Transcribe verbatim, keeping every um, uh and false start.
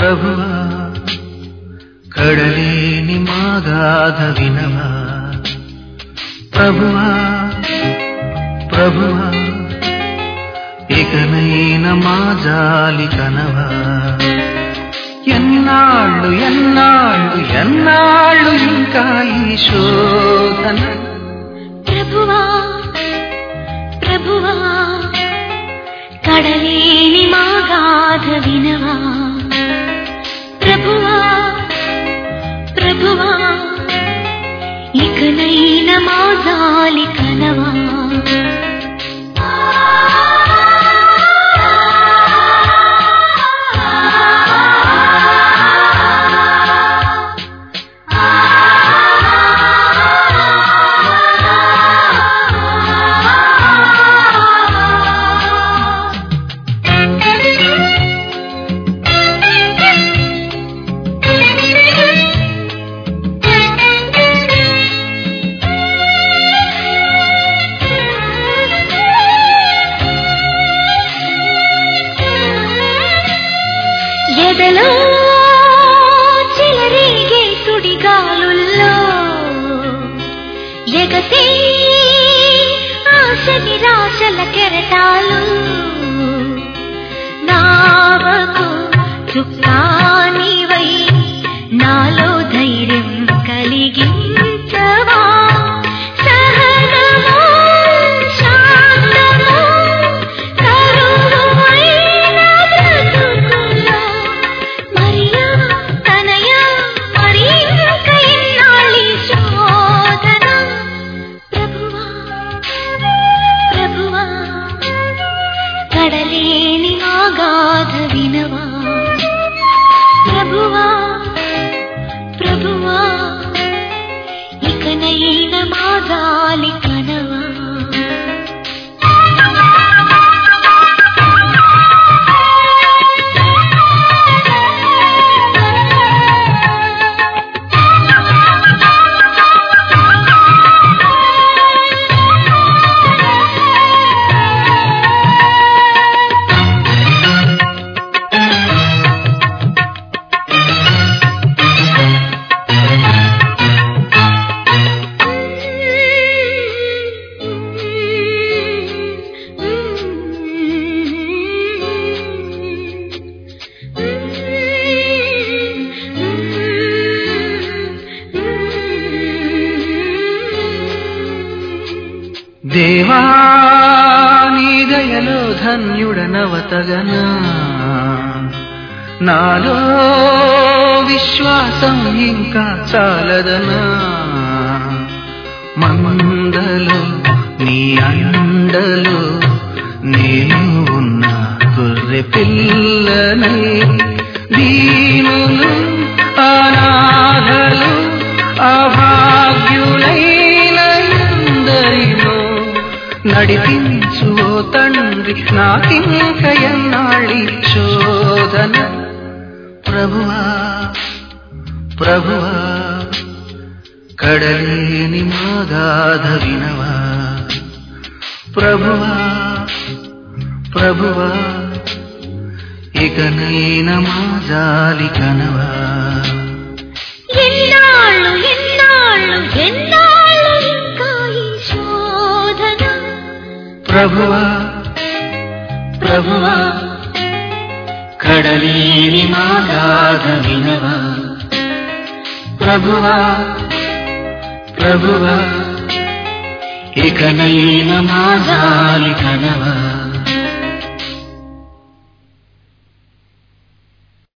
ప్రభువా కడలేని మాగాధ వినవా ప్రభువా ప్రభువా ఇకనైన మా జాలి కనవా ఎన్నాళ్ళు ఎన్నాళ్ళు ఎన్నాళ్ళు ఇంకా ఈ శోధన ప్రభువా ప్రభువా కడలేని మాగాధ వినవా ప్రభువా ప్రభువా ఇకనైన మా జాలి కనవా ఎదలో చిలరేగే సుడిగాలుల్లో ఎగసే ఆశ నిరాశల కెరటాలు నావకు చుక్కానివై నాలో ధైర్యం కలిగించవా కడలేని మాగాధ వినవా ప్రభువా ప్రభువా ఇకనైన మా జాలి కనవా దేవా నీ దయలో ధన్యుడనవతగనా నాలో విశ్వాసం ఇంకా చాలదనా మందలో నీ అండలో నేను ఉన్న గొర్రె పిల్లనై దీనులు అనాథలు అభాగ్యులైన ఎందరినో నడిపించు ఓ తండ్రి నాకింక ఎన్నాళ్ళి శోధన ప్రభువా ప్రభువా కడలేని మాగాధ వినవా ప్రభువా ప్రభువా ఇకనైన మా జాలి కనవా ఎన్నాళ్ళు ఎన్నాళ్ళు ఎన్నాళ్ళు ఇంకా ఈ శోధన ప్రభువా ప్రభువా కడలేని మాగాధ వినవా ప్రభువా ప్రభువా ఇకనైన మా జాలి కనవా.